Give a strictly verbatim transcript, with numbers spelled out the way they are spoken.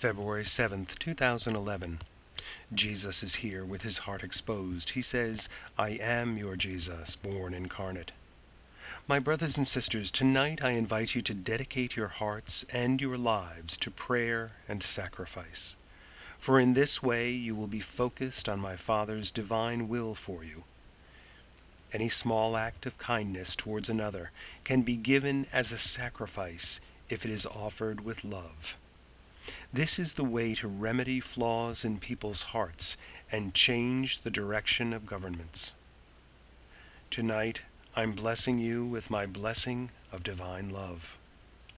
February seventh, two thousand eleven. Jesus is here with his heart exposed. He says, "I am your Jesus, born incarnate." My brothers and sisters, tonight I invite you to dedicate your hearts and your lives to prayer and sacrifice. For in this way you will be focused on my Father's divine will for you. Any small act of kindness towards another can be given as a sacrifice if it is offered with love. This is the way to remedy flaws in people's hearts and change the direction of governments. Tonight, I'm blessing you with my blessing of divine love.